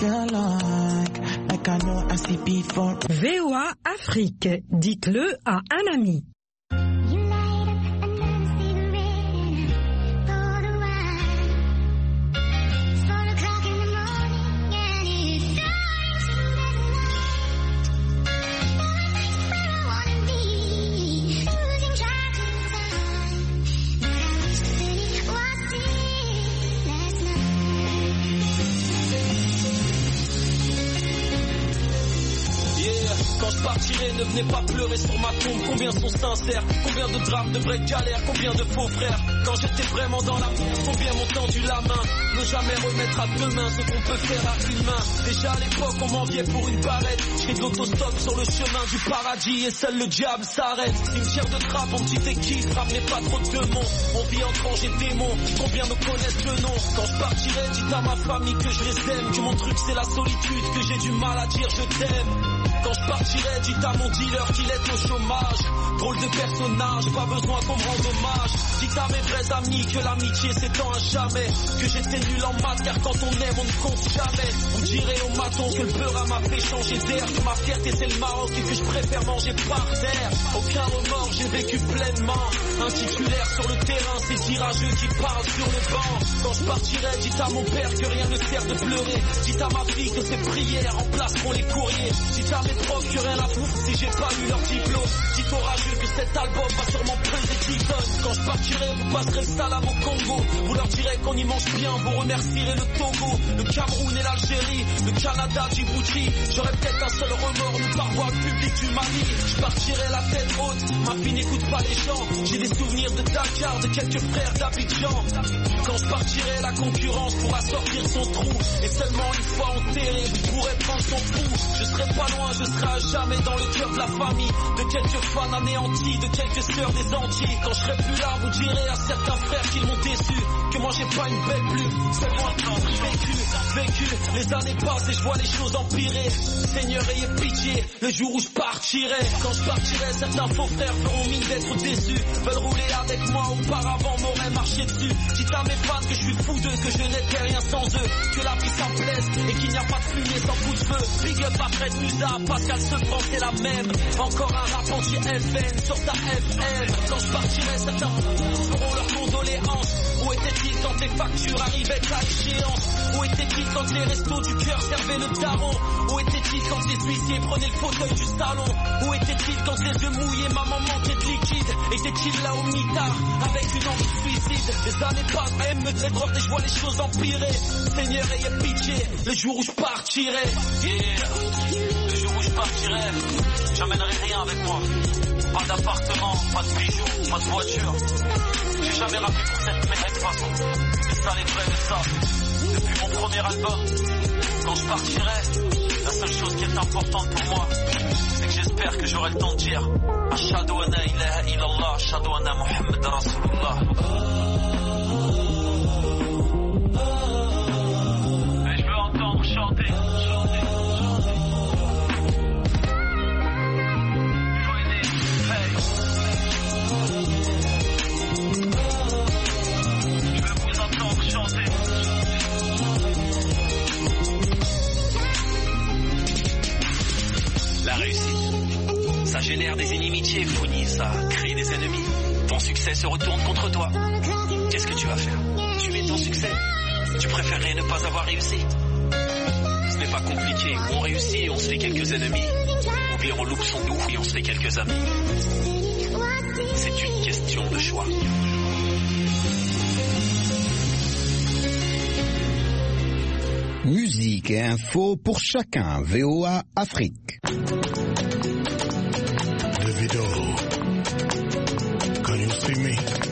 feel like I know I see before. VOA Afrique, dites-le à un ami. Quand je partirai, ne venez pas pleurer sur ma tombe. Combien sont sincères, combien de drames, de vraies galères, combien de faux frères. Quand j'étais vraiment dans la merde, combien m'ont tendu la main. Ne jamais remettre à deux mains ce qu'on peut faire à une main. Déjà à l'époque on m'enviait pour une barrette. Je fais de l'autostop sur le chemin du paradis et seul le diable s'arrête. Cimetière de trappe en petite équipe, ramenez pas trop de monde. On vit entre anges et démons, combien me connaissent le nom. Quand je partirai, dites à ma famille que je les aime. Que mon truc c'est la solitude, que j'ai du mal à dire je t'aime. Quand je partirai, dites à mon dealer qu'il est au chômage. Drôle de personnage, pas besoin qu'on me rende hommage. Dites à mes vrais amis que l'amitié s'étend à jamais. Que j'étais nul en maths car quand on aime on ne compte jamais. Vous direz au maton que le beurre m'a fait changer d'air. Que ma fierté c'est le Maroc et que je préfère manger par terre. Aucun remords, j'ai vécu pleinement. Un titulaire sur le terrain, c'est tirageux qui parle sur le banc. Quand je partirai, dites à mon père que rien ne sert de pleurer. Dites à ma fille que ses prières remplaceront les courriers. Dites à mes profs que rien à foutre si j'ai pas eu leur diplôme. Dites au rageux que cet album va sûrement peser 10 tonnes. Quand je partirai, vous passerez le salam au Congo. Vous leur direz qu'on y mange bien, vous remercierez le Togo, le Cameroun et l'Algérie, le Canada, Djibouti. J'aurais peut-être un seul remords, ne pas voir le public du Mali. Je partirai la tête haute, ma fille n'écoute pas les gens. J'ai des souvenirs de Dakar, de quelques frères d'Abidjan. Quand je partirai, la concurrence pourra sortir son trou. Et seulement une fois enterré, vous pourrez prendre son pouls. Je serai pas loin, je serai à jamais dans le cœur de la famille. De quelques fans anéantis, de quelques sœurs des Antilles. Quand je serai plus là, vous direz à certains frères qu'ils m'ont déçu. Que moi j'ai pas une belle plume, seulement un temps vécu. Les années passent et je vois les choses empirer. Seigneur ayez pitié, le jour où je partirai. Quand je partirai, certains faux frères feront mine d'être déçus. Veulent rouler avec moi, auparavant m'auraient marché dessus. Dites à mes fans que je suis fou d'eux, que je n'étais rien sans eux. Que la vie ça me plaise et qu'il n'y a pas de fumée sans coup de feu. Big up à Fred Musa, Pascal Sevran c'est la même. Encore un rap anti-FN sur ta FM. Quand je partirai, certains feront leurs condoléances. Où était-il quand les factures arrivaient à échéance? Où était-il quand les restos du cœur servaient le daron? Où était-il quand les huissiers prenaient le fauteuil du salon? Où était-il quand les yeux mouillés, maman manquait de liquide? Était-il là au mitard avec une envie de suicide? Les années passent, elle me déborde et je vois les choses empirer. Seigneur ayez pitié, le jour où je partirai. Le jour où je partirai, j'emmènerai rien avec moi. Pas d'appartement, pas de bijoux, pas de voiture. J'ai jamais rappelé pour cette merde de façon. Mais ça les vrais le savent. Depuis mon premier album, quand je partirai, la seule chose qui est importante pour moi, c'est que j'espère que j'aurai le temps de dire Ashhadu an la ilaha illallah, Ashhadu anna Muhammad Rasulullah. Et je veux entendre chanter. La réussite, ça génère des inimitiés, Founi, ça crée des ennemis. Ton succès se retourne contre toi. Qu'est-ce que tu vas faire? Tu mets ton succès. Tu préférerais ne pas avoir réussi? Ce n'est pas compliqué. On réussit et on se fait quelques ennemis. Ou bien on loupe son goût et on se fait quelques amis. C'est une question de choix. Musique et info pour chacun. VOA Afrique. Davido, can you see me?